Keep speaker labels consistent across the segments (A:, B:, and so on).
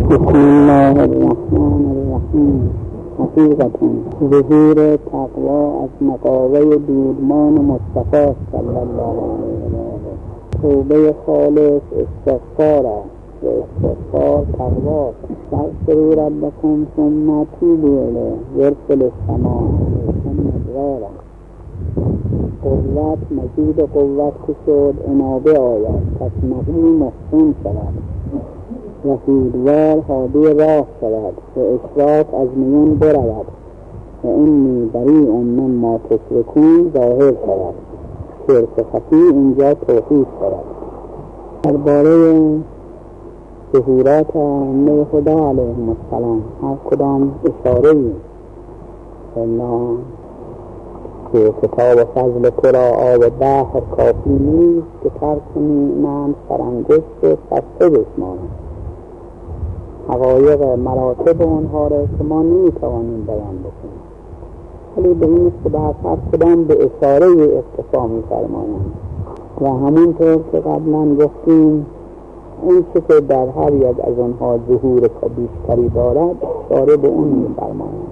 A: بسم الله الرحمن الرحیم. حقیقتا ظهور تقوا از مقابل دودمان مصطفی صلی الله علیه و آله. توبه خالص استغفار است و استغفار تقوا است. فاستغفروا ربکم ثم توبوا الیه یرسل السماء علیکم مدرارا. قوت مزید قوت که شد انابه آید، پس نبی محسن شود و هودوار هادی راه شود و اشراق از میان برود و انی بریء مما تشرکون ظاهر شود. شرک خفی اینجا توحید شود. درباره ظهورات ائمه خدا علیهم السلام هر کدام اشاره‌ای الله که کتاب فضل کرا آب بحر کافی نیست که ترک من سرانگشت و سسته بشمانم. حقایق مراتب اونها را که ما نمیتوانیم بیان بکنیم، ولی به این است که به هر کدام به اشاره اکتفا می‌فرمایند و همونطور که قبلا گفتیم اون چه که در هر یک از آنها ظهور بیشتری دارد اشاره به اون می‌فرمایند.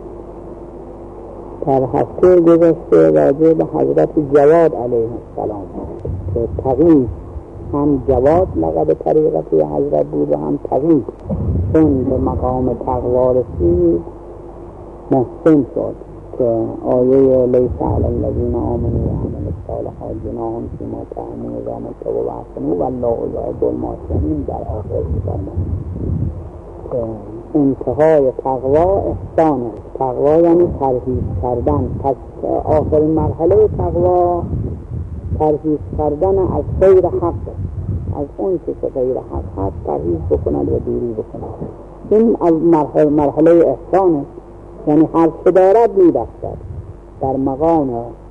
A: در هفته گذشته راجع به حضرت جواد علیه السلام که تقی هم جواد لقب طریقت حضرت بود و هم تقی، چون به مقام تقوا رسید محسن شد که آیه لیس علی الذین آمنوا و عملوا الصالحات جناح فیما طعموا اذا ما اتقوا و احسنوا والله یحب المحسنین در آخر می‌فرماید. انتهای تقوا احسان است. تقوا یعنی پرهیز کردن. پس آخرین مرحله تقوا پرهیز کردن از غیر حق، از اون چه غیر حق هست پرهیز بکند و دوری بکند. این از مرحله احسان است، یعنی هر چه دارد می‌بخشد. در مقام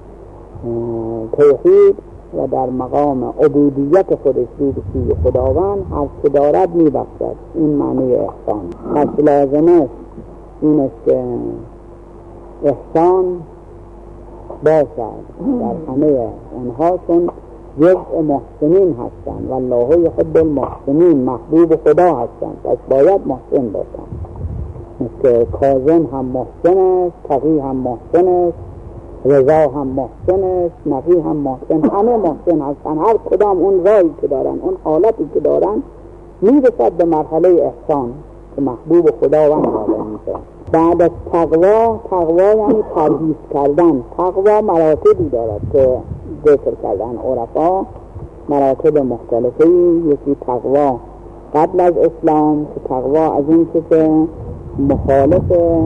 A: توحید و در مقام عبودیت خودش رو به سوی خداوند هر چه دارد می‌بخشد. این معنی احسان. پس لازم است این است که احسان باشد در همه اونها، چون جزء محسنین هستند والله یحب المحسنین، محبوب خدا هستند، پس باید محسن باشند. مثل کاظم هم محسن است، تقی هم محسن است، رضا هم محسن است، نقی هم محسن، همه محسن هستند. هر کدام اون رایی که دارن، اون حالتی که دارن میرسد به مرحله احسان که محبوب خداوند میشه. بعد از تقوا یعنی پرهیز کردن. تقوا مراتبی دارد که ذکر کردن عرفا، مراتب مختلفی. یکی تقوا قبل از اسلام که تقوا از این که مخالف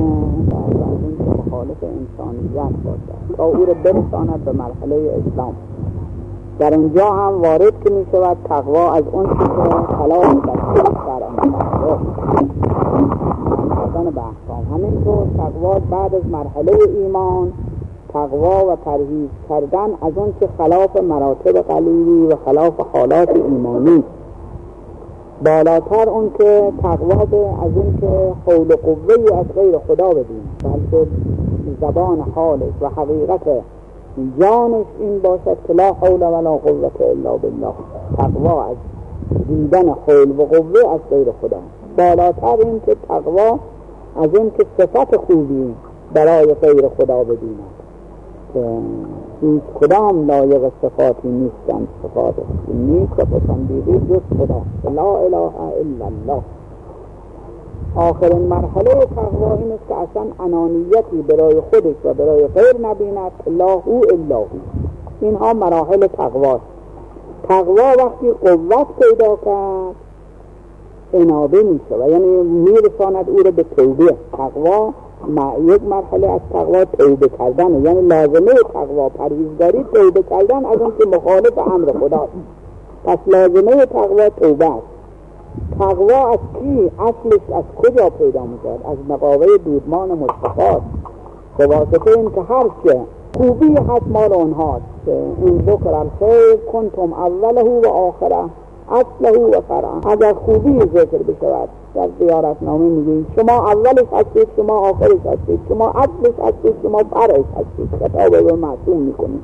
A: انسانیت باشد تا او را برساند به مرحله اسلام. در اونجا هم وارد که می شود تقوا از اون که خلاف بسید در آن کردن به احکام. همینطور تقوا بعد از مرحله ایمان، تقوا و پرهیز کردن از اون که خلاف مراتب قلبی و خلاف حالات ایمانی. بالاتر اون که تقوا به از این که حول و قوهی از غیر خدا بدیم، بلکه زبان حالش و حقیقت جانش این باشد که لا حول ولا قوة الا بالله. تقوا از دیدن حول و قوه از غیر خدا. بالاتر این که تقوا از این که صفت خوبی برای غیر خدا بدیند که هیچ کدام لایق صفاتی نیستند، صفات نیست و پسندیده جز خدا، لا اله الا الله. آخرین مرحله تقوا این است که اصلا انانیتی برای خودش و برای غیر نبیند، لا هو الا هو. اینها مراحل تقواست. تقوا وقتی قوت پیدا کرد انابه میشه و یعنی میرساند او را به توبه. تقوا یک مرحله از تقوا توبه کردن، یعنی لازمه تقوا پرهیزگاری توبه کردن از اون که مخالف امر خداست. پس لازمه تقوا توبه است. تقوا از کی؟ اصلش از کجا پیدا میشد؟ از مقابل دودمان مصطفی. به واسطه این که هر چه خوبی هست مال اونهاست که این ذکر الخیر کنتم اوله و آخره اصله و فرعه. اگر خوبی ذکر بشود در زیارتنامه میگه شما اولش هستید، شما آخرش هستید، شما اصلش هستید، شما فرعش هستید. کتاب رو معصوم میکنید.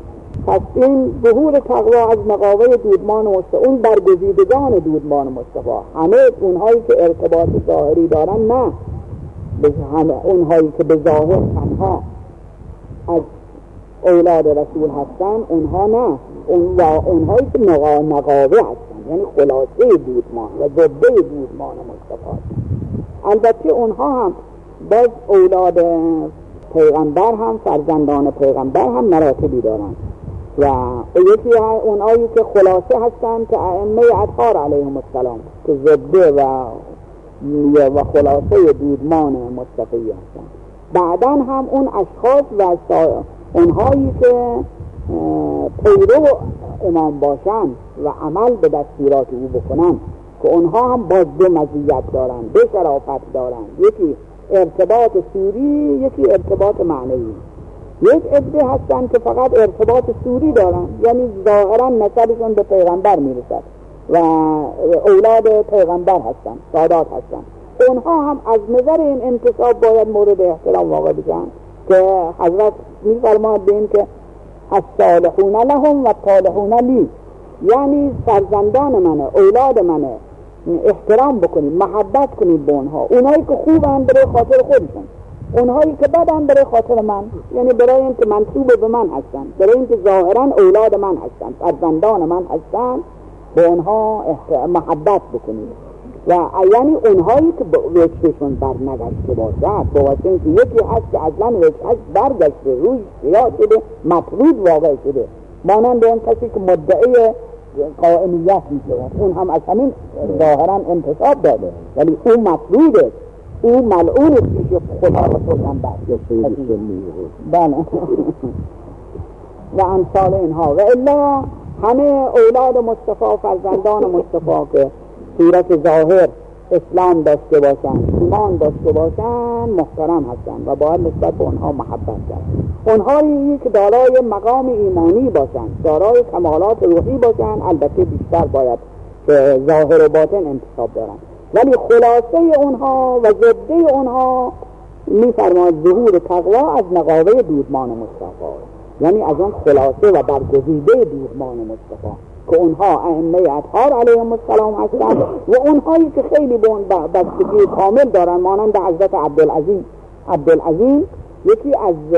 A: پس این ظهور تقوا از مقابل دودمان مصطفی، اون برگزیدگان دودمان مصطفی، همه اونهایی که ارتباط ظاهری دارن نه، اونهایی که به ظاهر تنها از اولاد رسول هستن اونها نه، اونهایی که نقابه هستن، یعنی خلاصه دودمان و زبده دودمان مصطفی هستن. البته اونها هم باز اولاد پیغمبر هم، فرزندان پیغمبر هم مراتبی دارن و یکی اونهایی که خلاصه هستن که ائمه اطهار علیهم السلام که زبده و خلاصه دودمان مصطفی هستن. بعداً هم اون اشخاص و اونهایی که پیرو امام باشن و عمل به دستورات او بکنن که اونها هم باز دو مزیت دارن، دو شرافت دارن، یکی ارتباط سوری، یکی ارتباط معنوی. یک عده هستن که فقط ارتباط سوری دارن، یعنی ظاهرا نسبشون به پیغمبر میرسد و اولاد پیغمبر هستن، سادات هستن. اونها هم از نظر این انتصاب باید مورد احترام واقع بشن که حضرت می‌فرماید بین که الصالحون لهم و الطالحون لی، یعنی فرزندان منه، اولاد منه، احترام بکنید، محبت کنید به اونها. اونهایی که خوبن برای خاطر خودشون، اونهایی که بدن برای خاطر من، یعنی برای اینکه منسوب به من هستن، برای اینکه ظاهرا اولاد من هستن، فرزندان من هستن، به اونها محبت بکنید. و یعنی اونهایی که وجهشون برنگشته باشد، با واسه اینکه یکی هست که اصلا وجهش برگشته، روی سیاه شده، مطرود واقع شده، مانند اون کسی که مدعی قائمیت میشه، اون هم از همین ظاهرا انتصاب داده ولی اون مطروده، اون ملعون پیش خدا و پیغمبر. بله و امثال اینها. و الا همه اولاد مصطفی، فرزندان مصطفی که صورت ظاهر اسلام داشته باشن، ایمان داشته باشن، محترم هستن و باید نسبت به اونها محبت کرد. اونهایی که دارای مقام ایمانی باشن، دارای کمالات روحی باشن، البته بیشتر باید که ظاهر و باطن انتصاب دارن، ولی خلاصه اونها و زبده اونها می‌فرماید ظهور تقوا از نقابه دودمان مصطفی، یعنی از اون خلاصه و برگزیده دودمان مصطفی که اونها ائمه اطهار علیهم السلام هستند و اونهایی که خیلی به اون بستگی کامل دارن، مانند حضرت عبدالعظیم یکی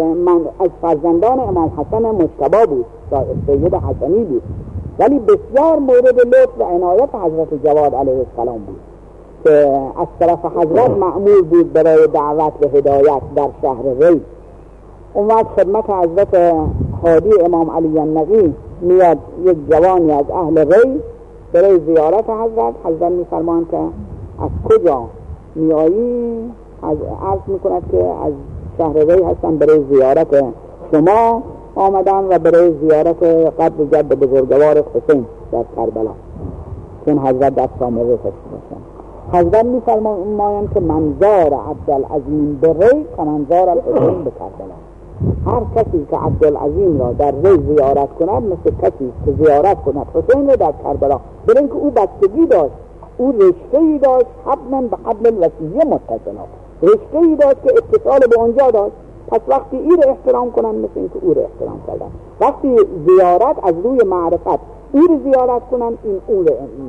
A: از فرزندان امام حسن مجتبی بود، سید حسنی بود، ولی بسیار مورد لطف و عنایت حضرت جواد علیه السلام بود که از طرف حضرت مأمور بود برای دعوت به هدایت در شهر ری. اون وقت خدمت حضرت هادی امام علی النقی میاد یک جوانی از اهل ری برای زیارت حضرت میفرماند که از کجا میایی؟ عرض میکند که از شهر ری هستم، برای زیارت شما آمدم و برای زیارت قبر جد بزرگوار حسین در کربلا، چون حضرت دست آمده باشن. حضرت میفرمایند که منظار عبدالعظیم به ری که منظار الحسین به کربلا. هر کسی که عبدالعظیم را در ری زیارت کند مثل کسی که زیارت کند حسین را در کربلا، برای اینکه او بستگی داشت، او رشته‌ای داشت، حبلا به حبل الوصیه متصلا، رشته‌ای داشت که اتصال به اونجا داشت. پس وقتی این را احترام کنن مثل اینکه او را احترام کردن. وقتی زیارت از روی معرفت او را زیارت کنن، این اون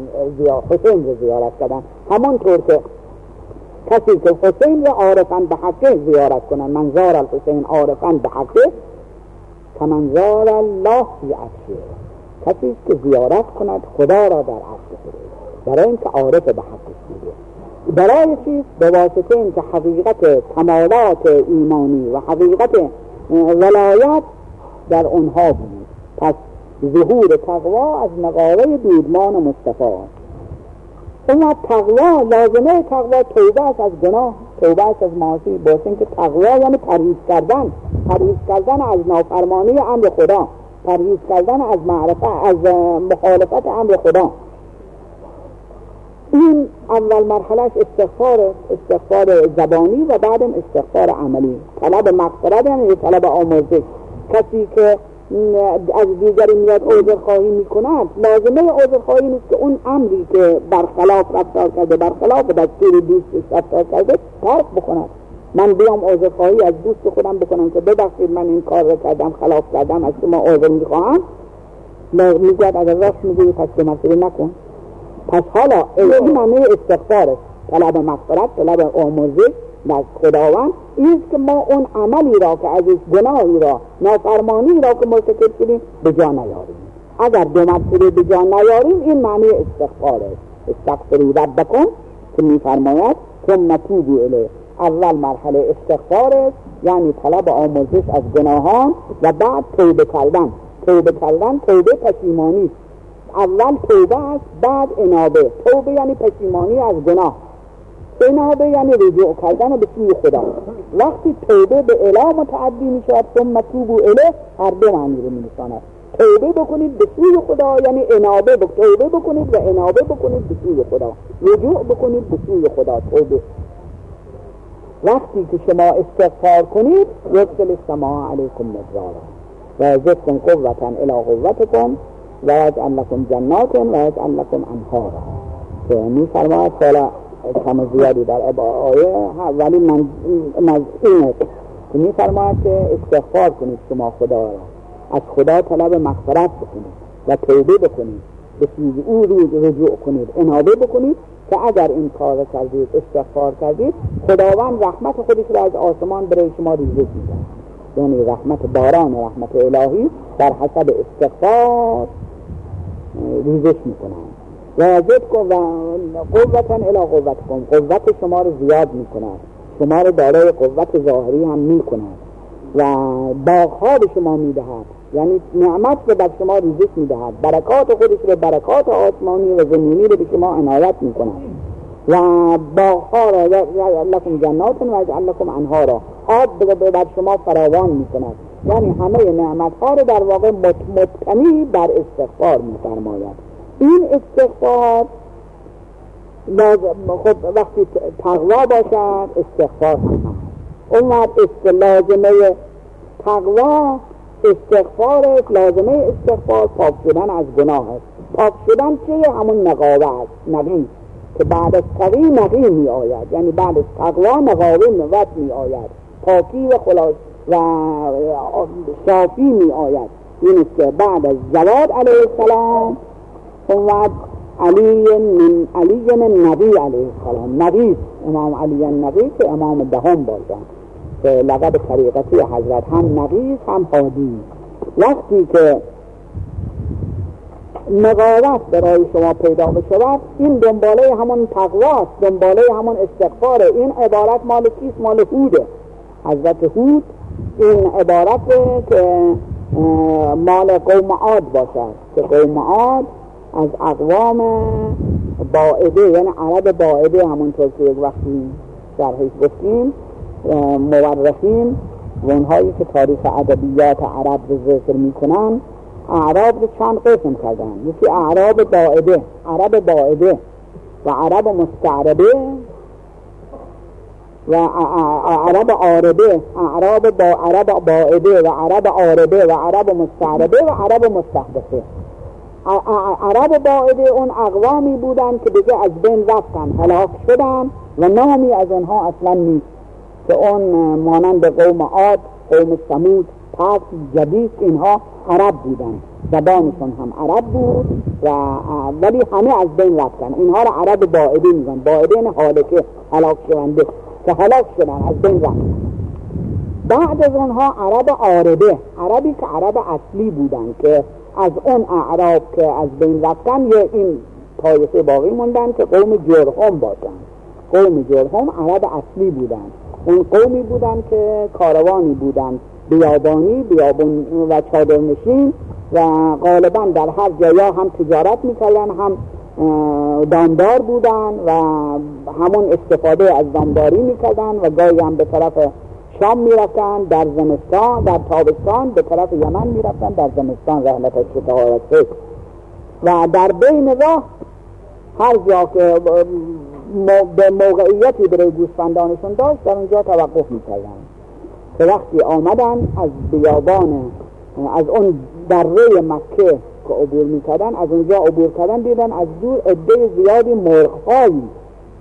A: حسین را زیارت کردن. همانطور که کسی که حسین را عارفاً به حقه زیارت کنن، منظار الحسین عارفاً به حقه که منظار الله فی عرشه، کسی که زیارت کند خدا را در عرش خدا، برای اینکه عارف به حقش بوده. برای چیز؟ به واسطه اینکه حقیقت کمالات ایمانی و حقیقت ولایت در اونها بود. پس ظهور تقوا از نقابه دودمان مصطفی. اما تقوا، لازمه تقوا توبه است از گناه، توبه است از معاصی، باشه اینکه تقوا یعنی پرهیز کردن از نافرمانی امر خدا، پرهیز کردن از معرفت، از مخالفت امر خدا. این اول مرحلهش استغفار زبانی و بعدم استغفار عملی. طلب مغفرت یعنی طلب آمرزش. کسی که از دیگری میاد عذرخواهی میکند، لازمه عذرخواهی نیست که اون امری که برخلاف رفتار کرده، برخلاف دستور دوستش رفتار کرده ترک بکند، من بیام عذرخواهی از دوست خودم بکنم که ببخشید من این کار رو کردم، خلاف کردم، از شما عذر میخواهم، میگوید اگر راست میگویی پس به مسئله نکن. پس حالا این معنی استغفار است، طلب مغفرت، طلب آمرزش از خداوند است که ما اون عملی را که از گناهی را، نافرمانی را که مرتکب شدیم به جا نیاریم. اگر دو مرتبه به جا نیاریم این معنی استغفار است. استغفروا ربکم که میفرماید ثم توبوا الیه. اول مرحله استغفار است، یعنی طلب آمرزش از گناهان و بعد توبه کردن. توبه پشیمانی. اول توبه است، بعد انابه. توبه یعنی پشیمانی از گناه، انابه یعنی رجوع کردن به سوی خدا. وقتی توبه به اله متعدی می شود ثم توبوا الیه، هر دو معنی رو می نشاند. توبه بکنید به سوی خدا یعنی انابه توبه بکنید و انابه بکنید به سوی خدا، رجوع بکنید به سوی خدا. توبه وقتی که شما استغفار کنید یرسل السماء علیکم مدرارا و یزدکم قوة الی قوتکم و یجعل لکم جنات و یجعل لکم انهارا. که می‌فرماید حالا کم زیادی در آیه ولی من اینه که می‌فرماید که استغفار کنید شما خدا را، از خدا طلب مغفرت بکنید و توبه بکنید، به سوی او رجوع کنید، انابه بکنید که اگر این کار را کردید، استغفار کردید، خداوند رحمت خودش را از آسمان برای شما ریزش می‌دهد. یعنی رحمت باران، رحمت الهی در حسب استغفار ریزش می‌کنند. و یزدکم قوة الی قوتکم، قوت شما رو زیاد می‌کند، شما رو دارای قوت ظاهری هم می‌کند و باغ‌ها به شما می‌دهد، یعنی نعمت رو بر شما ریزش می‌دهد، برکات خودش رو، برکات آسمانی و زمینی رو به شما عنایت می‌کند و باغ‌ها را لکم جنات و یجعل لکم انهارا، آب بر شما فراوان می‌کند. یعنی همه نعمت‌ها رو در واقع مبتنی بر استغفار می‌فرماید. این استغفار خب وقتی تقوا باشد استغفار هم هست. اون وقت لازمه تقوا استغفار است، لازمه استغفار پاک شدن از گناه است. پاک شدن چیه؟ همون نقاوه است، نقی، که بعد از تقی نقی می آید، یعنی بعد از تقوا نقاوه نوت می آید، پاکی و خلاص و صافی می آید. این است که بعد از جواد علیه السلام و علی النبی علیه السلام، نبی امام علی النبی که امام دهم باشند که لقب طریقتی حضرت هم نبی هم هادی. وقتی که نقاوت برای شما پیدا بشود این دنباله همون تقواست، دنباله همون استغفاره. این عبارت مال کیست؟ مال هوده، حضرت هود. این عبارت که مال قوم عاد باشد که قوم عاد از اقوام باعده، یعنی عرب باعده، همونطور که یک وقتی شرحش گفتیم مورخین و اونهایی که تاریخ ادبیات عرب رو ذکر میکنن اعراب رو چند قسم کردن. یکی اعراب باعده، عرب باعده و عرب مستعربه و عرب عاربه، عرب باعده و عرب عاربه و عرب مستعربه و عرب مستحدثه. عرب باعده اون اقوامی بودن که دیگه از بین رفتن، هلاک شدن و نامی از اونها اصلا نیست، که اون مانند قوم عاد، قوم ثمود، پس جدید، اینها عرب بودن، زبانشون هم عرب بود و ولی همه از بین رفتن. اینها را عرب باعده میگن. باعده این هالکه، هلاک شونده، که هلاک شدن، از بین رفتن. بعد از اونها عرب عاربه، عربی که عرب اصلی بودن که از اون اعراب که از بین رفتن یه این طایفه باقی موندن که قوم جرهم باشن. قوم جرهم عرب اصلی بودن، اون قومی بودن که کاروانی بودن، بیابانی، بیابون و چادرنشین و غالبا در هر جا هم تجارت میکردن، هم دامدار بودن و همون استفاده از دامداری میکردن و گاهی هم به طرف شام میرفتن در زمستان، در تابستان به طرف یمن میرفتن، در زمستان رحلت شتاء و در بین راه هر جا که به موقعیتی برای گوسفندانشون داشت در اونجا توقف میکردن. که وقتی آمدن از بیابان، از اون دره مکه که عبور میکردن، از اونجا عبور کردن دیدن از دور عده زیادی مرغ‌هایی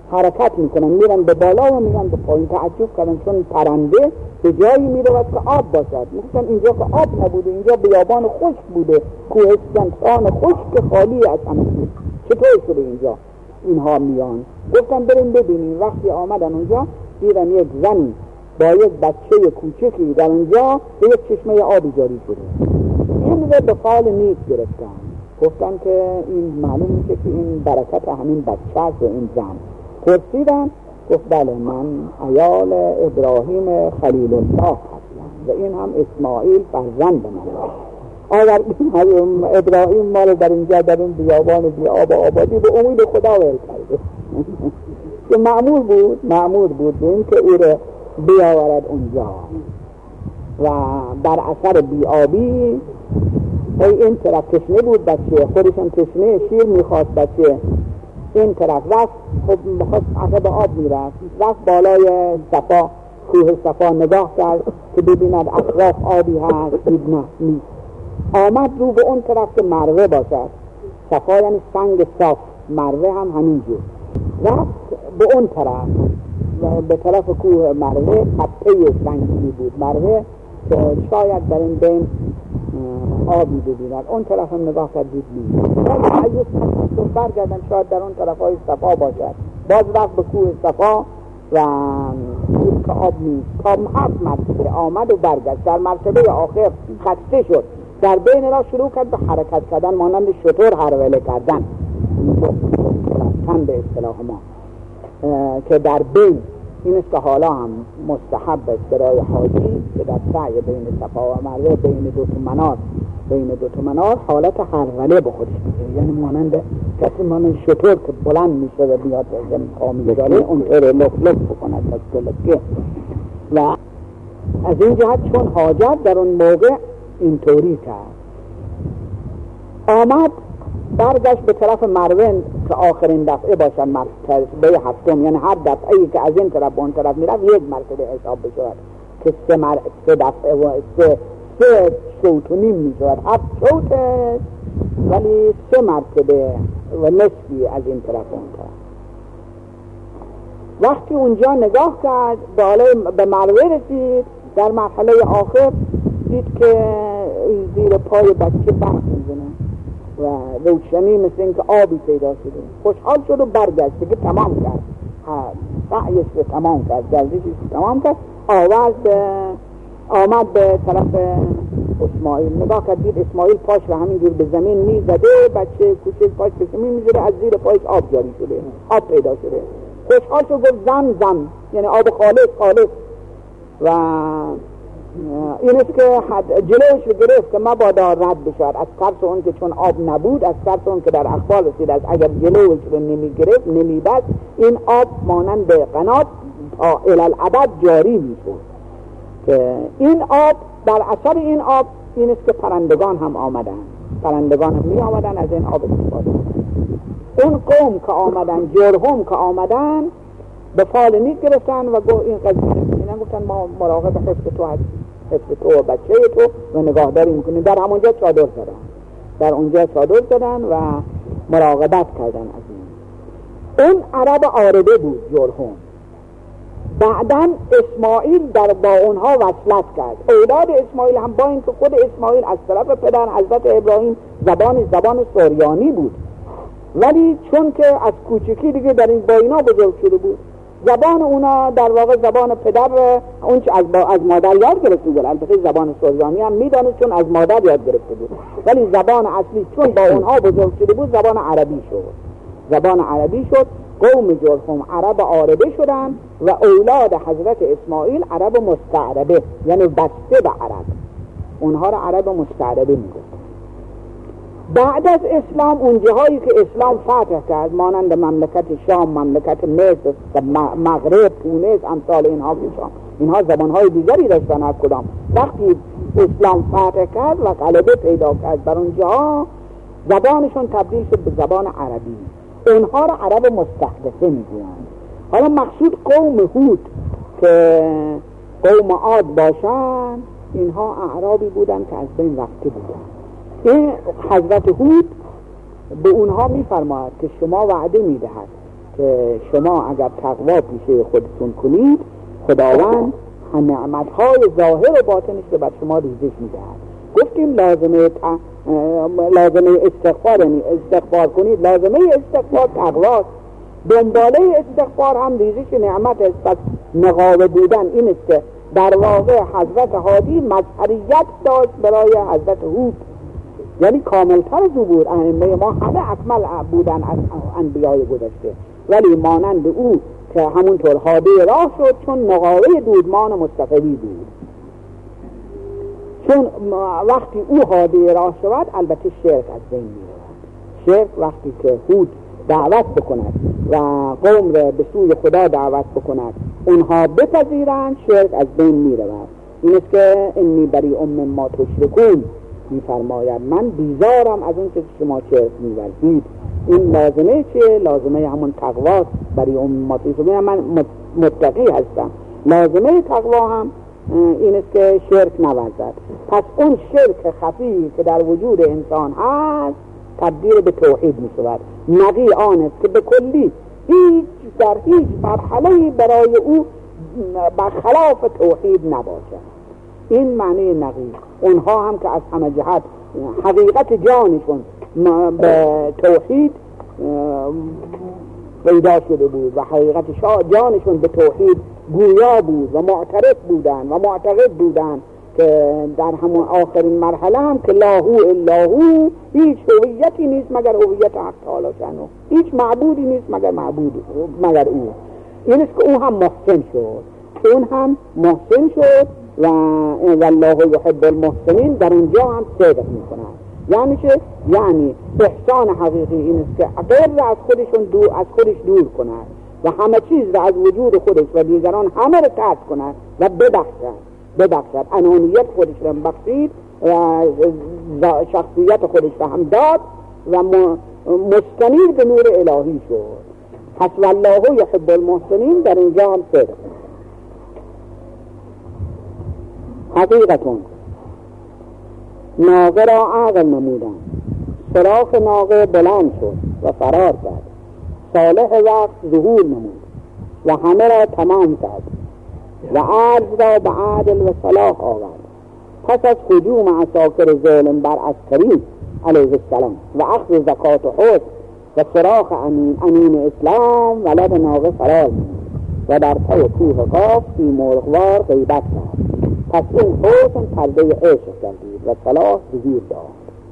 A: حرکت میکنن، میرن به بالا و میرن به پایین. تعجب کردن چون پرنده به جایی میرود که آب باشد. مثلا اینجا که آب نبوده، اینجا بیابان خشک بوده، کوهستان خشک خالی از همه چیز، چطور شده اینجا اینها میان؟ گفتن بریم ببینیم. وقتی آمدن اونجا دیدن یک زنی با یک بچه کوچکی در اونجا به یک چشمه آبی جاری شده. این رو به فال نیک گرفتن، گفتن که این معلوم میشه که این برکت همین بچه است و این زن. پرسیدن، گفت بله من عیال ابراهیم خلیل الله هستم و این هم اسماعیل فرزند من. اگر ابراهیم مال در اینجا در این بیابان بی آب و آبادی به امید خدا ول کرده که مأمور بود به این که او رو بیاورد اونجا و بر اثر بیابی این طرف تشنه بود بچه، خودشون تشنه، شیر میخواست بچه. این طرف رفت، خب میخواست عقب آب میرفت، رفت بالای صفا، کوه صفا نگاه کرد که ببیند اطراف آبی هست، دید نه نیست. آمد رو به اون طرف که مروه باشد. صفا یعنی سنگ صاف، مروه هم همینجور. رفت به اون طرف و به طرف کوه مروه تپه سنگی بود مروه که شاید در این بین آبی ببیند. اون طرف هم نگاه کرد دید نیست. برگردن شاید در اون طرف های صفا باشد. باز رفت به کوه صفا و دید که آب نیست. تا 7 مرتبه آمد و برگشت. در مرتبه آخر خسته شد، در بین را شروع کرد به حرکت کردن، مانند شتر هروله کردن به اصطلاح ما، که در بین این است که حالا هم مستحب است برای حاجی که در سعی بین صفا و مروه بین دو تا منار حالت هروله به خودش میگیره، یعنی مانند کسی مانند شتر که بلند میشه و بیاد زمین پا میگذاره اون طور لف بکند که. و از این جهت چون حاجت در اون موقع اینطوری کرد، آمد برگشت به طرف مروه که آخرین دفعه باشن مرتبه 7، یعنی هر دفعه ای که از این طرف به اون طرف میرفت 1 مرتبه حساب بشود که 3 دفعه و 3 شوط و نیم میشود، 7 شوط ولی 3 مرتبه و نصفی از این طرف اون طرف. وقتی اونجا نگاه کرد به مروه رسید، در مرحله آخر دید که زیر پای بچه برق میزنه و روشنی مثل این که آبی پیدا شده. خوشحال شد و برگشت، دیگه تمام کرد، سعیش رو تمام کرد، گردشش رو تمام کرد. آمد به طرف اسماعیل، نگاه کرد دید اسماعیل پاش رو همینجور به زمین میزده، بچه کوچک پاش به زمین میزده، از زیر پایش آب جاری شده، آب پیدا شده. خوشحال شد، گفت زم یعنی آب خالص و این است که جلوش رو گرفت که مبادا رد بشود، از ترس اون که چون آب نبود، از ترس اون که در اخبار رسید از اگر جلوش رو نمیگرفت نمیبست این آب مانند قنات تا الالعبد جاری میشود. که این آب، در اثر این آب این است که پرندگان هم می آمدن از این آب استفاده. اون قوم که آمدن، جرهم که آمدن به فال نیک گرفتن و گفت این قضیه گفتن ما مراقب حفظ تو و بچه تو و نگاهداری میکنیم. در همونجا چادر زدن و مراقبت کردن از این. اون عرب عارضه بود جرهم. بعدن اسماعیل با اونها وصلت کرد. اولاد اسماعیل هم با اینکه خود اسماعیل از طرف پدر حضرت ابراهیم زبان سوریانی بود، ولی چون که از کوچکی دیگه در این با اینا بزرگ شده بود، زبان اونا در واقع زبان پدر اون چه از مادر یاد گرفته بود. البته زبان سوریانی هم میدانست چون از مادر یاد گرفته بود، ولی زبان اصلی چون با اونها بزرگ شده بود زبان عربی شد. قوم جرهم عرب عارضه شدن و اولاد حضرت اسماعیل عرب مستعربه، یعنی بسته به عرب، اونها را عرب مستعربه میگفت. بعد از اسلام اون جاهایی که اسلام فتح کرد مانند مملکت شام، مملکت مصر، مغرب، تونس، امثال اینها زبانهای دیگری داشتن. هر کدام وقتی اسلام فتح کرد و غلبه پیدا کرد بر اونجا، زبانشون تبدیل شد به زبان عربی. اونها را عرب مستحدثه میگویند. حالا مقصود قوم هود که قوم عاد باشند، اینها اعرابی بودند که از بین رفته بودند. این حضرت هود به اونها میفرماید که شما وعده میدهد که شما اگر تقوا پیشه خودتون کنید خداوند نعمت‌های ظاهر و باطنش رو بر شما ریزش می‌دهد. گفتیم لازمه استغفار، یعنی استغفار کنید، لازمه استغفار تقواست، دنباله استغفار هم ریزش نعمت است. پس نقابه بودن این است که در واقع حضرت هادی مظهریت داشت برای حضرت هود، یعنی کاملتر از او بود. ائمه ما همه اکمل بودن از انبیای گذشته، ولی مانند او که همونطور هادی راه شد چون نقابه دودمان مصطفی بود. چون وقتی او هادی راه شود البته شرک از بین می‌رود. شرک وقتی که هود دعوت بکند و قوم را به سوی خدا دعوت بکند اونها بپذیرند، شرک از بین می‌رود. این است که انی بریء مما تشرکون می‌فرماید من بیزارم از اون که شما شرک می‌ورزید. این لازمه چیه؟ لازمه همون تقواست. بریء مما تشرکون، من متقی هستم. لازمه تقوا هم این است که شرک نورزد. پس اون شرک خفی که در وجود انسان هست تبدیل به توحید می شود. نقی آن است که به کلی در هیچ مرحله برای او برخلاف توحید نباشد. این معنی نقی. اونها هم که از همه جهت حقیقت جانشون به توحید پیدا شده بود و حقیقت جانشون به توحید گویا بود و معترف بودن و معتقد بودن که در همون آخرین مرحله هم که لاهو الا هو، هیچ هویتی نیست مگر هویت حق تعالی شأنه، هیچ معبودی نیست مگر او. این است که او هم محسن شد، اون هم محسن شد و والله یحب المحسنین. در اونجا هم صدق میکنن. یعنی چه؟ یعنی احسان حقیقی این است که غیر را از خودش دور کند و همه چیز را از وجود خودش و دیگران همه را ترک کند و ببخشد. انانیت خودش را بخشید و شخصیت خودش را هم داد و مستنیر به نور الهی شد. پس والله یحب المحسنین در اینجا هم صدق. حقیقتون ناقه را عقل نمودن، سراخ ناقه بلند شد و فرار کرد. صالح وقت ظهور نمود و همه را تمام کرد و عرض را به عدل و صلاح آورد. پس از هجوم عساکر ظالم بر عسکری علیه السلام و اخذ زکات و حسن و سراخ امین اسلام ولد ناقه فرار نمود و در پای کوه قاف فی مرغوار غیبت کرد. پس این حسن پرده عشق گردید و صلاح ظهور داد.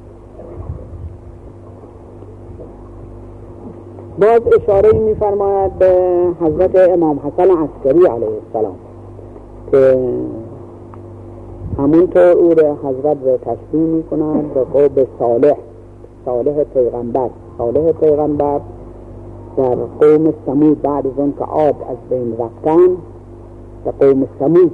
A: باز اشاره می فرماید به حضرت امام حسن عسکری علیه السلام که همونطور او را حضرت را تشبیه می کنند به قوم صالح پیغمبر در قوم ثمود بعد از اون که عاد از بین رفتن در قوم ثمود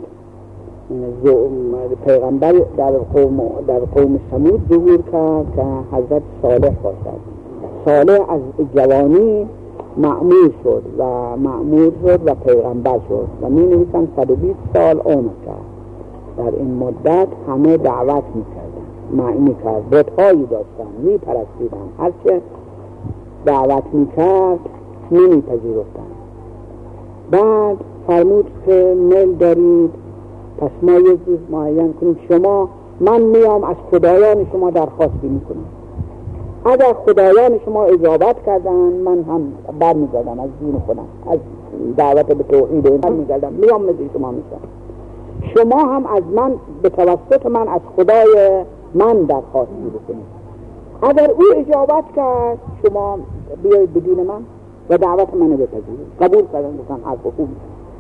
A: پیغمبر در قوم ثمود ظهور کرد که حضرت صالح باشد. صالح از جوانی مأمور شد و پیغمبر شد و می نویسن 120 سال عمر کرد. در این مدت همه دعوت می کرد، بت‌هایی داشتن، می پرستیدن، هرچه دعوت می کرد نمی پذیرفتن. بعد فرمود که میل دارید پس ما یک روز معین کنیم، من میام از خدایان شما درخواستی میکنم، اگر خدایان شما اجابت کردن من هم برمیگردم از دین خودم، از دعوت به توحید برمیگردم، میام مثل شما میشم. شما هم از من به توسط من از خدای من درخواستی بکنید. اگر او اجابت کرد شما بیایید به دین من و دعوت منو بپذیرید. قبول کردن، گفتن حرف خوبی.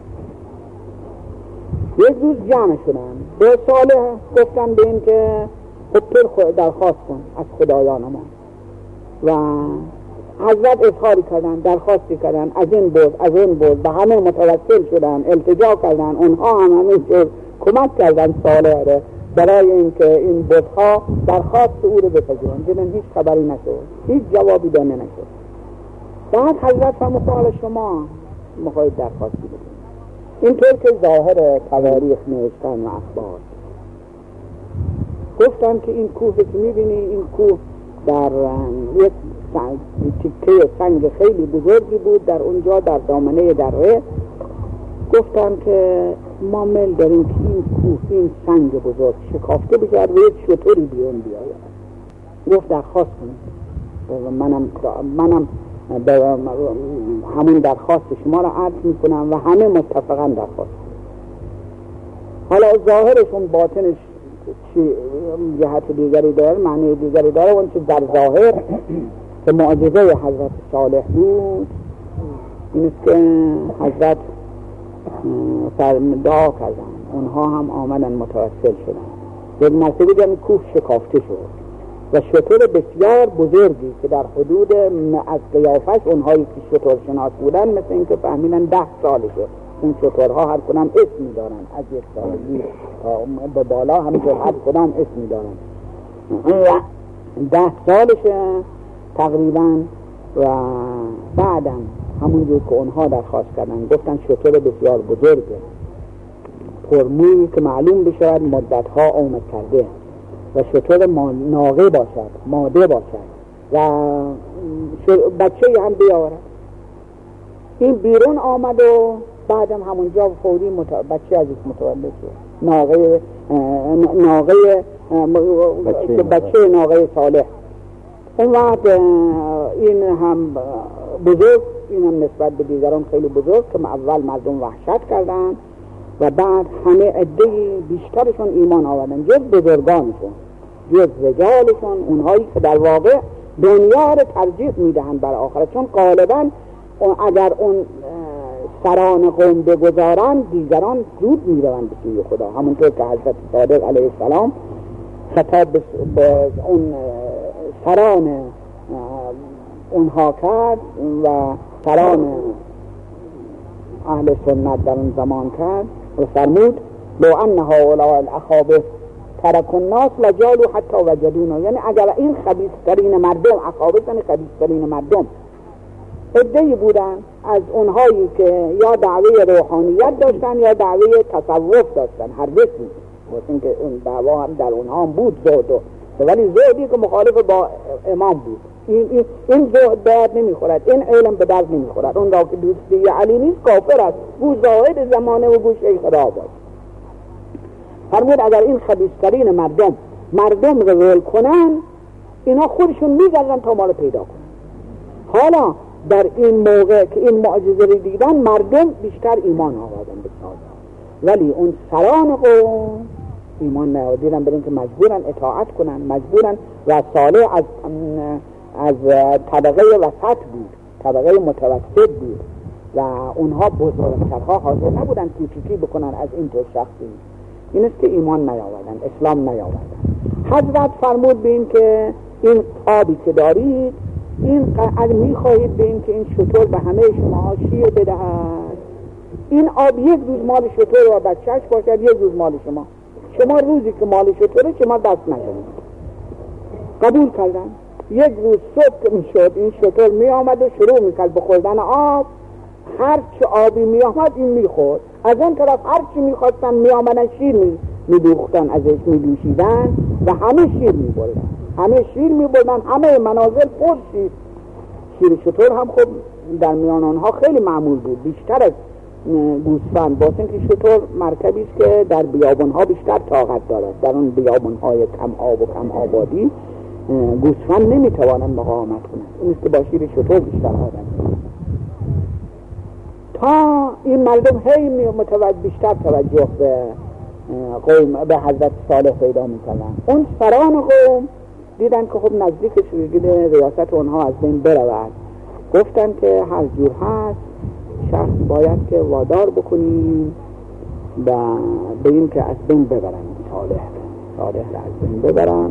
A: یک روز جمع شدن، به صالح گفتن به این که خودتر درخواست کن از خدایان ما. و حضرت اظهاری کردن، درخواستی کردن، از این بود به همه متوسل شدن، التجا کردن، اونها هم همینطور کمک کردن صالح را برای اینکه این بودها درخواست او رو بپذیرن. دیدن هیچ خبری نشد، هیچ جوابی داده نشد. بعد حضرت فرمود شما میخواید درخواستی بدید. اینطور که ظاهر تواریخ نوشتن و اخبار گفتن که این کوه که میبینی، این کوه در یک تکه سنگ خیلی بزرگی بود در اونجا در دامنه دره. گفتن که ما میل داریم که این کوه، این سنگ بزرگ شکافته بشه و یک شتری بیرون بیاید. گفت درخواست کنید. منم همون درخواست شما را عرض میکنم و همه متفقا درخواست. حالا ظاهرشون باطنش جهت دیگری داره، معنی دیگری داره. اون چه در ظاهر که معجزه حضرت صالح بود این است که حضرت دعا کردن، اونها هم آمدن متوسل شدن. یک مرتبه دیدن کوه شکافته شد و شتر بسیار بزرگی که در حدود از قیافش اونهایی که شتر شناس بودن مثل این که فهمیدن 10 سالشه. این شترها هر کنم اسمی دارن، از 1 سالگی به بالا همینطور هر کنم اسمی دارن. 10 سالشه تقریبا. و بعدم همونجور که اونها درخواست کردن گفتن شتر بسیار بزرگه، پرمویی که معلوم بشود مدتها عمر کرده و شتر ناقه باشد، ماده باشد و بچه هم بیاورد. این بیرون آمد و بعدم همونجا فوری بچه ازش متولد شد. بچه ناقه صالح. اون وقت این هم بزرگ، این هم نسبت به دیگران خیلی بزرگ که اول مردم وحشت کردن و بعد همه عده بیشترشون ایمان آوردن، جز بزرگانشون، جز رجالشون، اونهایی که در واقع دنیا رو ترجیح میدهن بر آخرت. چون غالبا اگر اون سران قوم بگذارن دیگران زود میروند به سوی خدا. همونطور که حضرت صادق علیه السلام خطاب به اون سران اونها کرد و سران اهل سنت در اون زمان کرد و فرمود لو ان هؤلاء الاخابث ترکوا الناس لجالوا حتی وجدونا. یعنی اگر این خبیث‌ترین مردم، اخابث یعنی خبیث‌ترین مردم، عده‌ای بودن از اونهایی که یا دعوی روحانیت داشتن یا دعوی تصوف داشتن، هر دو بود، واسه اینکه اون دعوا هم در اونها بود زهد، ولی زهدی که مخالف با امام بود. این زهد درد نمیخورد، این علم به درد نمیخورد. اون را که دوستی علی نیست کافر است، او زاهد زمانه و گوش شیخ رابط. فرمود اگر این خبیث‌ترین مردم رو ول کنن، اینا خودشون میگردن تا ما رو پیدا کنن. حالا در این موقع که این معجزه رو دیدن مردم بیشتر ایمان آوردن به صادق، ولی اون سران قوم ایمان نیاوردن، برای اینکه مجبورن اطاعت کنن، مجبورن. و صالح از طبقه وسط بود، طبقه متوسط بود و اونها بزرگترها حاضر نبودن کوچیکی بکنن از این طور شخصی. این است که ایمان نیاوردن، اسلام نیاوردن. حضرت فرمود به این که این آبی که دارید، این اگر میخواهید به این که این شتر به همه شما شیر بدهد، این آب یک روز مال شتر و بچهش باشد، یک روز مال شما. شما روزی که مال شتره شما دست نکنید. قبول کردن. یک روز صبح که میشد این شتر می آمد و شروع میکرد به خوردن آب. هر چه آبی می آمد این میخورد. از اون طرف هر چی میخواستن می آمدن شیر میدوختن، ازش میدوشیدن و همه شیر میبردن. همه منازل پر شیر شتر هم خب در میان آنها خیلی معمول بود، بیشتر از گوسفند. با اینکه شتر مرکبی است که در بیابان‌ها بیشتر طاقت دارد. در اون بیابان‌های کم آب و کم آبادی گوسفند نمیتوانند مقاومت کنند. این است که با شیر شتر بیشتر عادت دارند. تا این مردم هی بیشتر توجه به قوم به حضرت صالح پیدا می‌کردند. اون سران قوم دیدن که خب نزدیک شده ریاست اونها از بین برود. گفتن که هر جور هست شخص باید که وادار بکنیم به این که از بین ببرن صالح را از بین ببرن.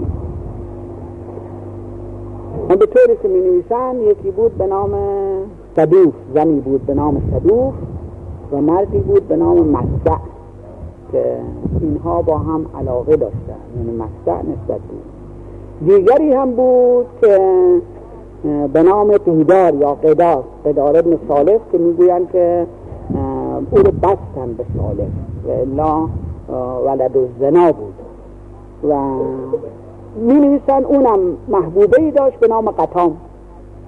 A: و به طوری که می نویسن یکی بود به نام صدوف، زنی بود به نام صدوف و مردی بود به نام مسع که اینها با هم علاقه داشتن، یعنی مسع نسبت بود. دیگری هم بود که به نام قیدار یا قیدار ابن صالح که میگویند که او رو بستن به صالح و الا ولد الزنا بود. و می نویسن اونم محبوبه‌ای داشت به نام قطام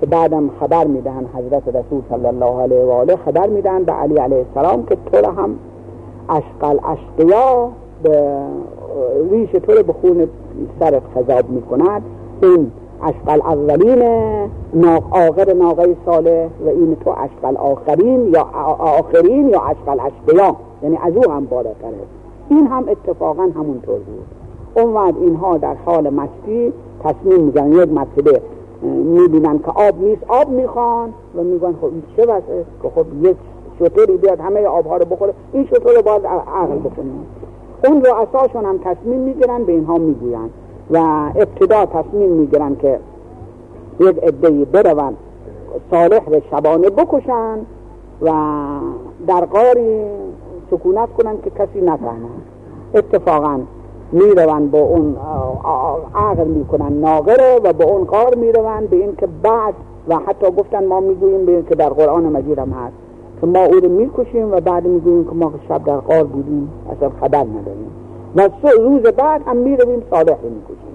A: که بعدم خبر میدهن حضرت رسول صلی الله علیه و آله خبر میدن به علی علیه السلام که تو را هم اشقل اشقیا به ریش تو را به خون سر خضاب میکند، این اشقل اولین آخر ناقه صالح و این تو اشقل آخرین یا اشقل اشقیا، یعنی از او هم بالاتره. این هم اتفاقا همونطور بود. اون وقت اینها در حال مستی تصمیم میگن، یک مرتبه میبینن که آب نیست، آب میخوان و میگن خب چه واسه که خب یک شتری بیاد همه آبها رو بخوره، این شتر رو باید عقل بکنیم. اون رؤساشون هم تصمیم میگیرن به اینها میگوین و ابتدا تصمیم میگیرن که یک عده‌ای برون صالح رو شبانه بکشن و در غاری سکونت کنن که کسی نفهمه. اتفاقا میرون با اون عقل میکنن ناقره و با اون غار میرون، به این که بعد و حتی گفتن ما میگوییم به این که در قرآن مجید هم هست که ما او رو میکشیم و بعد میگوییم که ما شب در غار بودیم اصلا خبر نداریم و روز بعد هم میرویم صالح رو میکشیم.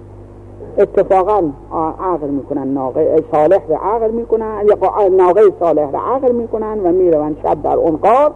A: اتفاقا عقل میکنن ناقه صالح رو عقل میکنن یا ناقه صالح رو عقل میکنن و میرون شب در اون غار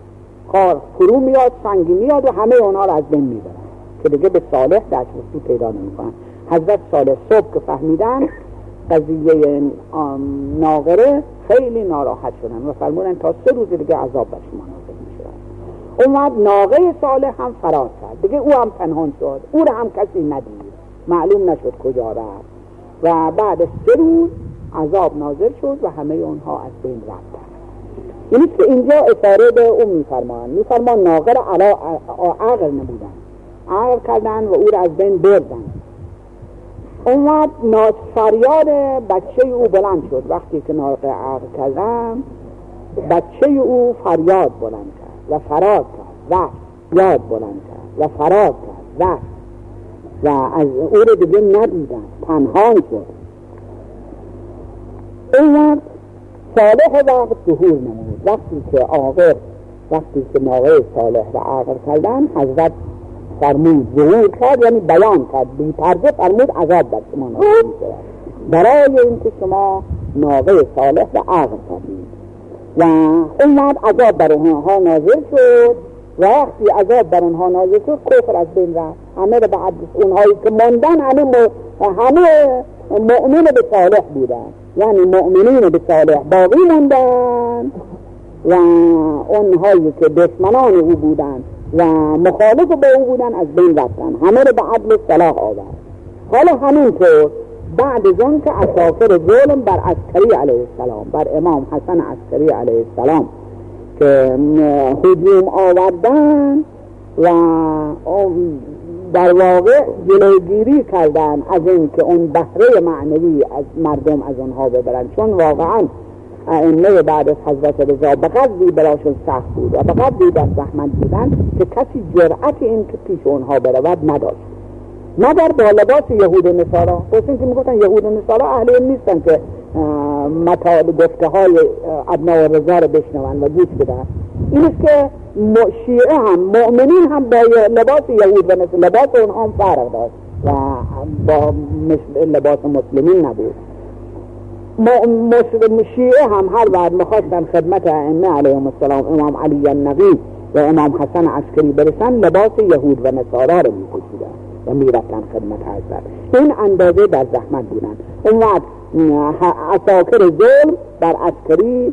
A: فرو میاد، سنگی میاد و همه اونها رو از بین میبرن که دیگه به صالح دسترسی پیدا نمیکنن. حضرت صالح صبح که فهمیدن قضیه ناقره خیلی ناراحت شدن و فرمودن تا 3 روز دیگه عذاب بر شما نازل میشه. اون وقت ناقه صالح هم فرار کرد، دیگه او هم پنهان شد، او را هم کسی ندید، معلوم نشد کجا رفت و بعد 3 روز عذاب نازل شد و همه اونها از بین رفتن. یعنی که اینجا اشاره به اون میفرمان ناقه را عقل نبودن، عقل کردن و او را از بین بردن. اون وقت فریاد بچه او بلند شد. وقتی که ناقه عقل کردن بچه او فریاد بلند کرد و فرار کرد و یاد بلند کرد و فرار کرد و از او را دیگه ندیدن، پنهان شد. اون وقت صالح وقت ظهور نمود. وقتی که ناقه صالح را عقل کردن حضرت فرمود ظهور کرد، یعنی بیان کرد، بی پرده فرمود عذاب بر شما نازل می‌شود برای اینکه شما ناقه صالح را عقل کردید. و اون وقت عذاب بر اونها نازل شد و وقتی عذاب بر اونها نازل شد کفر از بین رفت. همه رو بعد اونهایی که ماندن همه مؤمن به صالح بودن، یعنی مؤمنین به صالح باقی موندن و اونهایی که دشمنان او بودن و مخالف با او بودن از بین رفتن، همه رو به عدل صلاح آورد. حالا همینطور بعد از اون که عساکر ظلم بر عسکری علیه السلام، بر امام حسن عسکری علیه السلام که هجوم آوردن و در واقع جلوگیری کردن از این که اون بهره معنوی از مردم از اونها ببرن، چون واقعا ائمه بعد از حضرت رضا به قدری براشون سخت بود و به قدری در زحمت بودن که کسی جرأت این که پیش اونها برود نداشت، مگر با لباس یهود و نصارا. خصوصا که میگفتن یهود و نصارا اهل علم نیستن که مطالب گفته های ابناء رضا رو بشنون و گوش بدن. این است که شیعه هم مؤمنین هم با لباس یهود و نصارا لباس اونها هم فرق داشت و با لباس مسلمین نبود. شیعه هم هر وقت میخواستن خدمت ائمه علیهم السلام امام علی النقی و امام حسن عسکری برسن لباس یهود و نصارا رو میپوشیدن و میرفتن خدمت حضرت. این اندازه در زحمت بودن. اون وقت عساکر ظلم بر عسکری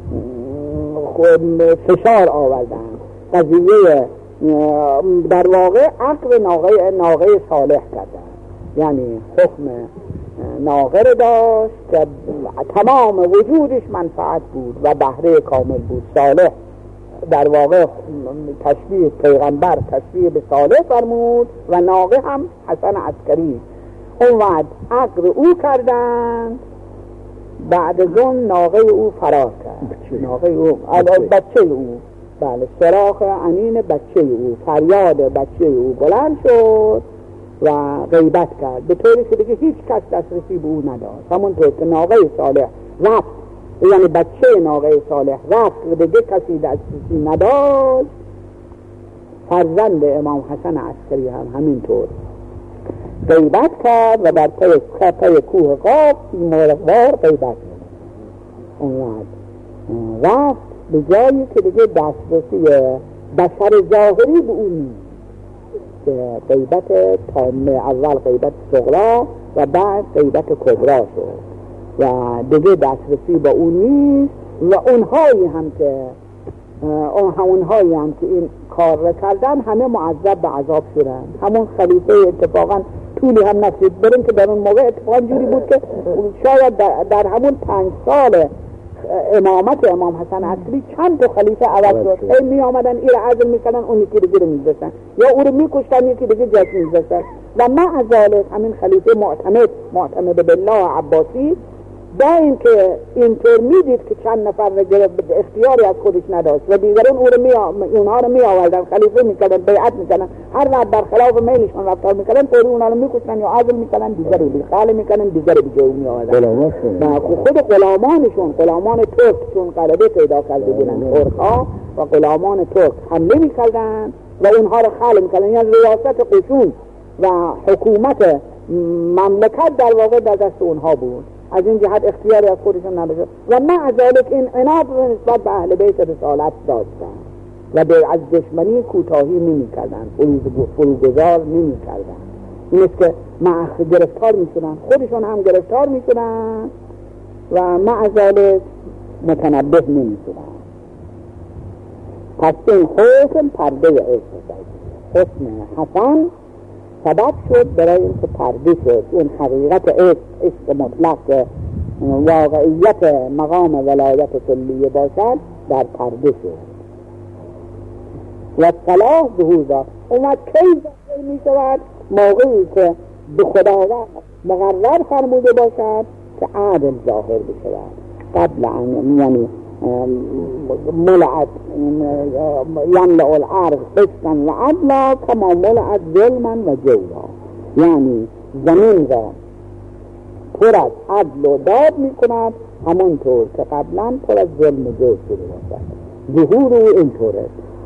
A: فشار آوردن، قضیه در واقع عقل ناقه صالح کردن، یعنی حکم ناقه داشت که تمام وجودش منفعت بود و بهره کامل بود. صالح در واقع تشبیه پیغمبر تشبیه به صالح فرمود و ناقه هم حسن عسکری. اون وقت عقل او کردن، بعد از اون ناقه او فرار کرد. ناقه او بچه او، بله، صراخ عنین بچه او، فریاد بچه او بلند شد و غیبت کرد، به طوری که دیگه هیچ کس دسترسی به او نداشت. همونطور که ناقه صالح رفت، یعنی بچه ناقه صالح رفت و دیگه کسی دسترسی نداشت، فرزند امام حسن عسکری هم همینطور. غیبت کرد و در پی کوه قاف مرغوار غیبت اومد رفت به جایی که دیگه دسترسی بشر ظاهری به اون نیست. غیبت تامه، اول غیبت صغرا و بعد غیبت کبرا شد و دیگه دسترسی به اون نیست و اونهایی هم که این کار را کردن همه معذب به عذاب شدن. همون خلیفه اتفاقا طولی هم نشد بریم که در اون موقع اتفاقا جوری بود که شاید در همون 5 سال امامت امام حسن عصری چند تا خلیفه عوض شد. این می آمدن این را عزل می کردن، اون یکی دیگه رو می زدن یا او رو می کشتن، یکی دیگه جاش می زدن. و مع ذلك همین خلیفه معتمد بالله عباسی با این که اینطور می دید که چند نفر رو گرفت اختیاری از خودش نداشت و دیگران اونها رو می آوردن خلیفه می کردن، بیعت می کردن، هر وقت برخلاف میلشون رفتار می کردن فوری اونها رو می کشتن یا عزل می کردن، دیگر رو خاله می کردن، دیگر رو به جای می آوردن. خود غلامان ترک چون غلبه پیدا کرده بودن ترک‌ها و غلامان ترک حمله می کردن و اونها رو خاله می کردن، یعنی ریاست قشون و حکومت مملکت در واقع در دست اونها بود. از این جهت اختیاری از خودشون نداشت و مع ذلک این عناد رو نسبت به اهل بیت رسالت داشتن و از دشمنی کوتاهی نمی کردن، فروگذار نمی کردن. این است که گرفتار می شدن، خودشون هم گرفتار می شدن و مع ذلک متنبه نمی شدن. پس این حسن پرده عشق، حسن حسن سبب شد برای اینکه پرده شد این حقیقت عشق مطلق واقعیت مقام ولایت کلیه باشد در پرده شد و صلاح ظهور داد. اومد کی ظاهر می شود؟ موقعی که به خداوند مقرر فرموده باشد که عدل ظاهر بشود. قبل ان یعنی ملعت یملع الارض قسطا و عدلا کما ملعت ظلما و جورا، یعنی زمین را پر از عدل و داد می کند همونطور که قبلا پر از ظلم و جور شده باشد. ظهور او اینطوره،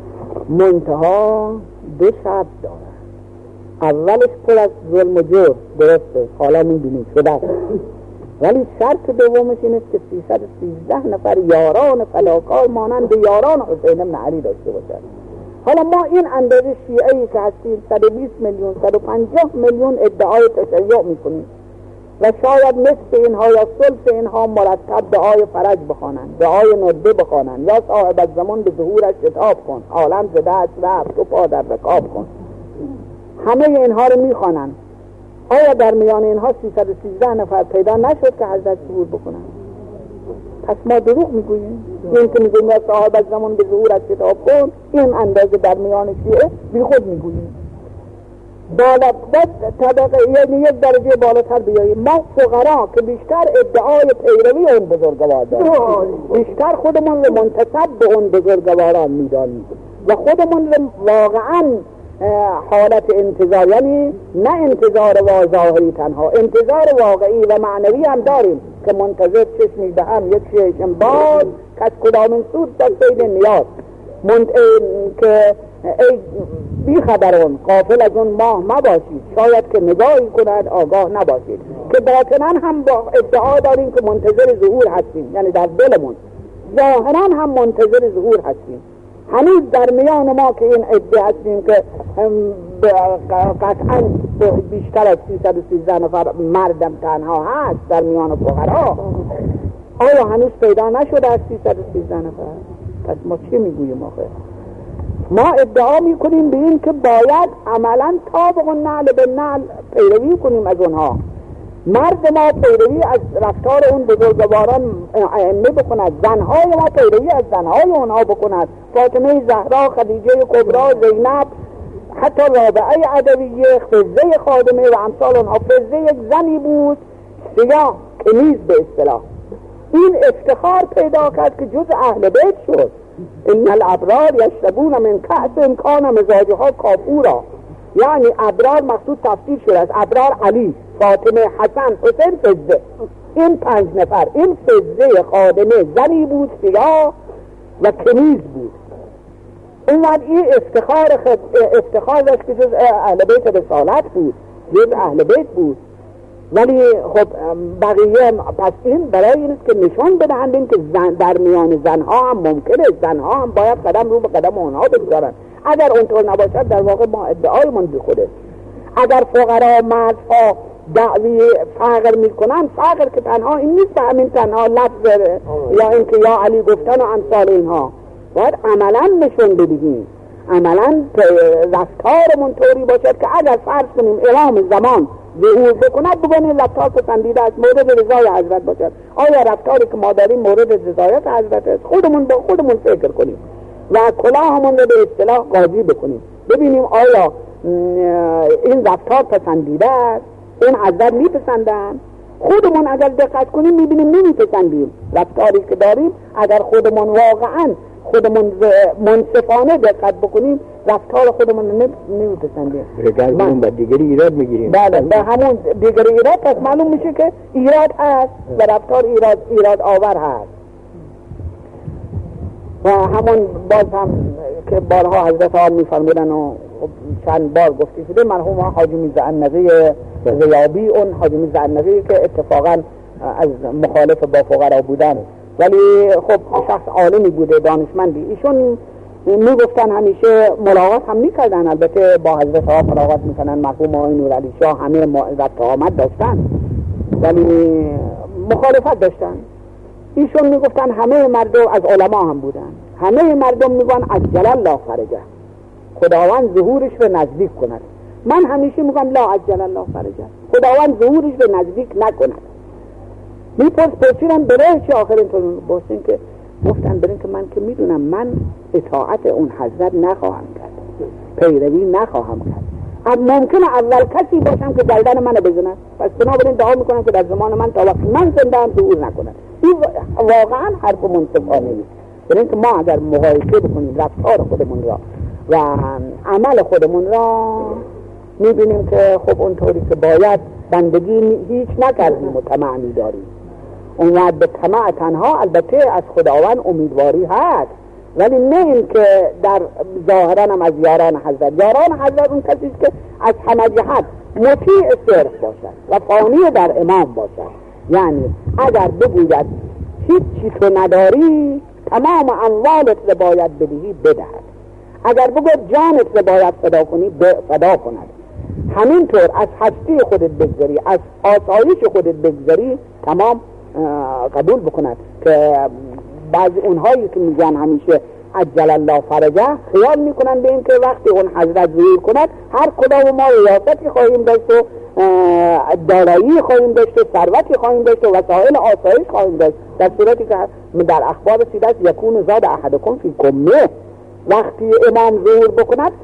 A: منتها 2 شرط دارد. اولش پر از ظلم و جور درسته، حالا می بینید شده، ولی شرط دومش این است که 313 نفر یاران فداکار مانند یاران حسین بن علی داشته باشد. حالا ما این اندازه شیعه‌ای که هستیم 120 میلیون 150 میلیون ادعای تشیع میکنیم و شاید نصف اینها یا ثلث اینها مرتب دعای فرج بخوانند، دعای ندبه بخوانند یا صاحب الزمان به ظهورش خطاب کن، عالم ز دست رفت تو پا در رکاب کن، همه اینها رو میخوانند. آیا در میان اینها 313 نفر پیدا نشد که حضرت ظهور بکنن؟ پس ما دروغ میگوییم. این که میگوییم یا صاحب از زمان به ظهور از کتاب کن، این اندازه در میان شیعه بی خود میگوییم. بالا طبقه یعنی یک درجه بالاتر بیاییم. ما فقرا که بیشتر ادعای پیروی اون بزرگوار داریم، بیشتر خودمون رو منتسب به اون بزرگواران میدانیم و خودمون رو واقعا حالت انتظار، یعنی نه انتظار ظاهری تنها، انتظار واقعی و معنوی هم داریم که منتظر چشمی به هم یک چشم باز که از کدامین سود در سید نیاز که ای بی خبرون غافل از اون ماه مباشید، شاید که نگاهی کند آگاه نباشید، که باطناً هم با ادعا داریم که منتظر ظهور هستیم، یعنی در دلمون ظاهراً هم منتظر ظهور هستیم. هنوز در میان ما که این ادعا هستیم که قطعاً بیشتر از 313 نفر مردم تنها هست در میان فقرا، آیا هنوز پیدا نشده از 313 نفر؟ پس ما چی میگوییم آخه؟ ما ادعا میکنیم به این که باید عملاً طابق النعل به نعل پیروی کنیم از اونها. مرد ما پیروی از رفتار اون بزرگواران ائمه بکند، زنهای ما پیروی از زنهای اونها بکند، فاطمه زهرا، خدیجه کبرا، زینب، حتی رابعه عدویه، فزه خادمه و امثال اونها. فزه یک زنی بود سیاه کنیز به اصطلاح، این افتخار پیدا کرد که جز اهل بیت شد. ان الابرار یشربون من کأس کان مزاجها کافورا، یعنی ابرار مقصود تفسیر شده از ابرار علی، فاطمه، حسن، حسین، فزه، این 5 نفر. این فزه خادمه زنی بود سیاه و کنیز بود. اومد این افتخار داشت که جز اهل بیت رسالت بود جز اهل بیت بود. ولی خب بقیه پس این برای این است که نشان بدهند این که در میان زنها هم ممکنه، زنها هم باید قدم رو به قدم اونها بگذارند. اگر اونطور نباشد در واقع ما ادعایمان بیخوده. اگر فقرا مردها دعوی فقر میکنن، فقر که تنها این نیست همین تنها لفظ یا اینکه یا علی گفتن و امثال اینها، باید عملا نشون بدهیم، عملا رفتارمون طوری باشد که اگر فرض کنیم امام زمان ظهور بکند بگن این رفتار پسندیده است، مورد رضای حضرت باشد. آیا رفتاری که ما داریم مورد رضایت حضرت است؟ خودمون با خودمون فکر کنیم و کلاهمون رو به اصطلاح قاضی بکنیم، ببینیم آیا این رفتار پسندیده است، این حضرت میپسندن. خودمون اگر دقت کنیم میبینیم نمیپسندیم رفتاری که داریم. اگر خودمون واقعا خودمون منصفانه دقت بکنیم رفتار خودمون نمیپسندیم،
B: من با دیگری ایراد میگیریم.
A: بله، به همون دیگری ایراد پس معلوم میشه که ایراد هست و رفتار ایراد آور هست. و همون باز هم که بارها حضرت ها میفرمودن و چند بار گفته شده، مرحوم حاجی میرزا النقی ریابی، اون حاجی میرزا النقی که اتفاقا از مخالف با فقرا بودن ولی خب شخص عالمی بوده، دانشمندی، ایشون میگفتن همیشه ملاقات هم میکردن، البته با حضرت ها ملاقات میکنن، مرحوم آقای نورعلی شاه همه رفت آمد داشتن ولی مخالفت داشتن. ایشون میگفتن همه مردم از علما هم بودن، همه مردم میگن عجل الله فرجه، خداوند ظهورش رو نزدیک کند. من همیشه میگم لا عجل الله فرجه، خداوند ظهورش رو نزدیک نکند. پرسیدم برای چه آخر اینطور باشین که گفتن برای که من که میدونم من اطاعت اون حضرت نخواهم کرد، پیروی نخواهم کرد، ممکنه اول کسی باشم که گردن منو بزنن، پس بنابراین دعا میکنم که در زمان من تا وقتی من زنده هم ظهور نکنن. این واقعا حرف منصفانه نیست. برای که ما اگر مقایسه بکنیم رفتار خودمون را و عمل خودمون را میبینیم که خب اونطوری که باید بندگی هیچ نکردیم و طمع می‌داریم. اونقدر به طمع تنها البته از خداوند امیدواری هست، ولی نه این که در ظاهرا هم از یاران حضرت اون کسی که از همه جهت مطیع صرف باشد و فانی در امام باشد. یعنی اگر بگوید هیچی تو نداری تمام اموالت رو باید بدهی بدهد، اگر بگوید جانت رو باید فدا کنی فدا کند. همینطور از هستی خودت بگذاری، از آسایش خودت بگذاری، تمام قبول بکند. که بعضی اونهایی که میگن همیشه عجل الله فرجه خیال میکنن به این که وقتی اون حضرت ظهور کند هر کدام ما ریاستی خواهیم داشت و دارایی خواهیم داشت و ثروتی خواهیم داشت و وسایل آسایش خواهیم داشت، در صورتی که در اخبار رسیده است یکون زاد احدکم فی کمه. وقتی امام ظهور بکند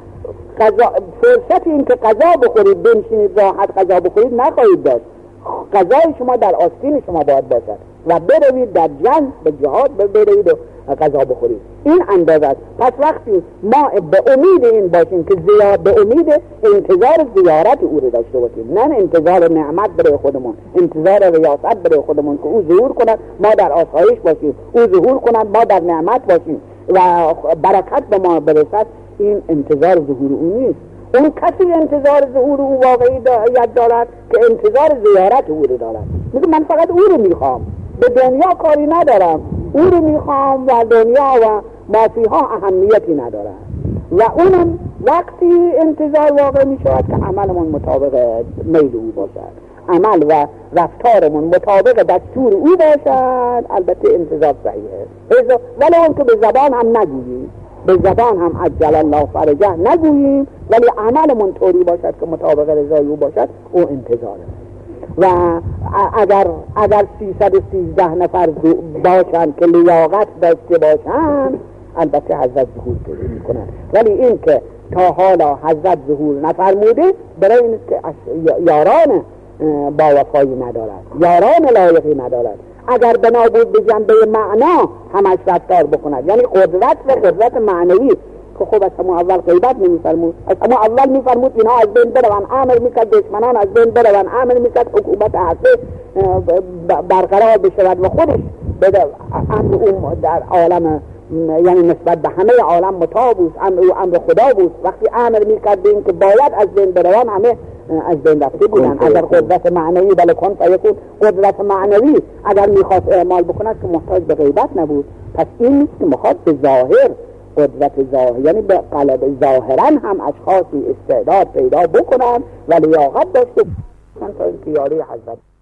A: فرصتی این که غذا بخورید، بنشینید راحت غذا بخورید نخواهید داشت. غذای شما در آستین شما باید باشد و بروید در جنگ به جهاد بروید و غذا بخورید. این اندازه است. پس وقتی ما به امید این باشیم که به امید انتظار زیارت او رو داشته باشیم، نه انتظار نعمت برای خودمون، انتظار ریاست برای خودمون که او ظهور کند ما در آسایش باشیم، او ظهور کند ما در نعمت باشیم و برکت به ما برسد، این انتظار ظهور او نیست. اون کسی انتظار ظهور او واقعی دارد که انتظار زیارت او رو دارد. میگه من فقط او رو میخوام، به دنیا کاری ندارم، او رو میخوام و دنیا و مافیها اهمیتی ندارد. و اونم وقتی انتظار واقع میشود که عملمون مطابق میل او باشد، عمل و رفتارمون مطابق دستور او باشد، البته انتظار صحیحه. ولی اون که به زبان هم نگوییم، به زبان هم عجل الله فرجه نگوییم، ولی عملمون طوری باشد که مطابق رضای او باشد، او انتظاره. و اگر 313 نفر باشند که لیاقت داشته باشند، البته حضرت ظهور میکنند. ولی این که تا حالا حضرت ظهور نفرموده برای این که یاران با وفایی ندارد، یاران لایقی ندارد. اگر بنابود به جنبه معنا همش رفتار بکند، یعنی قدرت و قدرت معنوی که خب از همون اول غیبت نمیفرمود، از همون اول میفرمود اینها از بین بروند، امر میکرد دشمنان از بین بروند، امر میکرد حکومت حقه برقرار بشود و خودش امر او در عالم، یعنی نسبت به همه عالم مطاع بود، امر او امر خدا بود. وقتی امر میکرد به این که باید از بین بروند، همه از بین رفته بودن. اگر قدرت معنوی بله کن فیکون، قدرت معنوی اگر میخواست اعمال بکند که محتاج به غیبت نبود. پس این نیست که میخواد به ظاهر قدرت ظاهر، یعنی به قلب ظاهرا هم اشخاصی استعداد پیدا بکنن و لیاقت داشته تا اینکه یاری حضرت